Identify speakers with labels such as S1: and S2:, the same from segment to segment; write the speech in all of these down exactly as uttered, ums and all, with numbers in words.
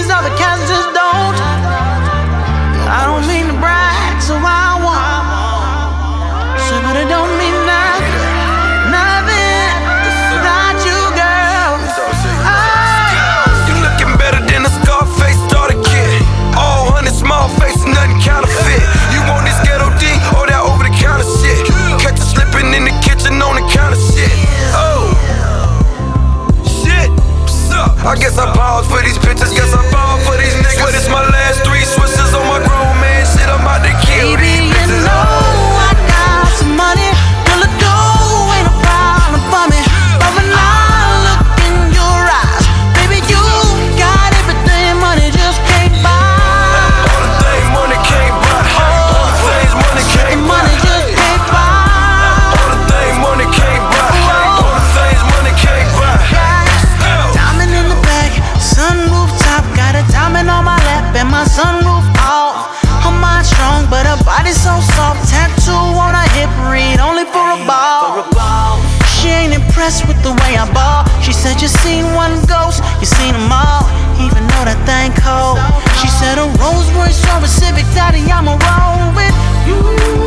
S1: these other cats just don't. I don't mean to brag, so I won't. So, but it don't mean nothing, nothing without you, girl.
S2: You looking better than a Scarface starter kid. All hundred small faces, nothing counterfeit. You want this ghetto D or that over the counter shit? Catch you slipping in the kitchen on the counter shit. Oh, shit, what's up? I guess I pause for these bitches, guess I ball for these niggas. But it's my last three switches on my grown man shit. I'm about to kill
S1: Baby,
S2: these bitches.
S1: you know I got some money. Will it go? Ain't a problem for me. But when I look in your eyes, baby, you got everything money just can't buy.
S2: All the things money can't buy. All the things money can't buy.
S1: Money just can't buy.
S2: All the things money can't buy. All the things money can't buy.
S1: Diamond in the back, sunroof top, got a diamond on my lap and my sunroof off. Her mind strong, but her body so soft. Tattoo on her hip, read only for a ball. She ain't impressed with the way I ball. She said you seen one ghost, you seen them all, even though that thing cold. She said a Rolls Royce or a Civic, daddy, I'ma roll with you.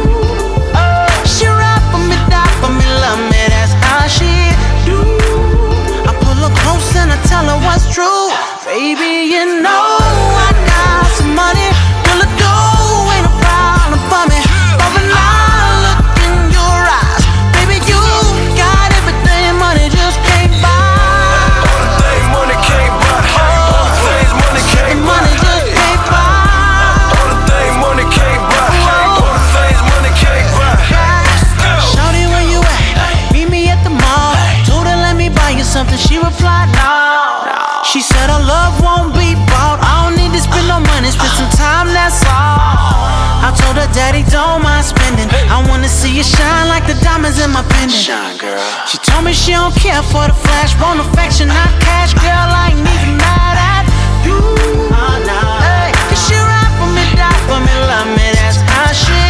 S1: She ride for me, die for me, love me, that's how she do. I pull her close and I tell her what's true. Baby, you know I got some money. Will it go? Ain't a problem for me. But when I look in your eyes, baby, you got everything money just can't buy.
S2: All the things money can't buy. All the things money can't buy.
S1: Money just can't buy.
S2: All the things money can't buy. All the things money can't buy.
S1: Shawty, where you at? Meet me at the mall. Told her let me buy you something. She replied no. She said her love won't be bought. I don't need to spend no money, spend some time, that's all. I told her daddy don't mind spending. I wanna see you shine like the diamonds in my pendant.
S2: Shine, girl.
S1: She told me she don't care for the flash, want affection, not cash. Girl, I ain't even mad at you. Hey, 'cause she ride for me, die for me, love me, that's how she